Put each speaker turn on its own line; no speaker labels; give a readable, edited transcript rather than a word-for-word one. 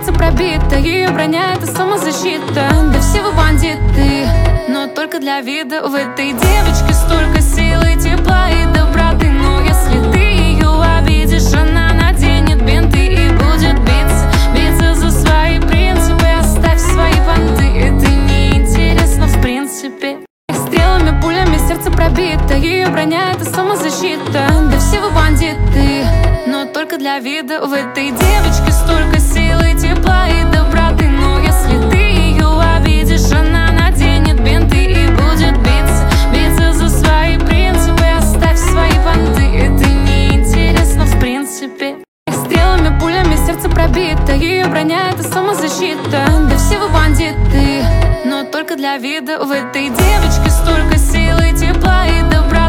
сердце пробито, ее броня — это самозащита. Да все вы бандиты, но только для вида. В этой девочке столько силы, тепла и доброты. Но если ты ее обидишь, она наденет бинты и будет биться за свои принципы. Оставь свои понты, это неинтересно в принципе. Стрелами, пулями сердце пробито, ее броня — это самозащита. Да все вы бандиты, но только для вида. В этой девочке столько силы, тепла и доброты. Но если ты ее обидишь, она наденет бинты и будет биться за свои принципы. Оставь свои понты, это неинтересно в принципе. Стрелами, пулями сердце пробито, ее броня — это самозащита. Да все вы бандиты, но только для вида. В этой девочке столько силы, тепла и доброты.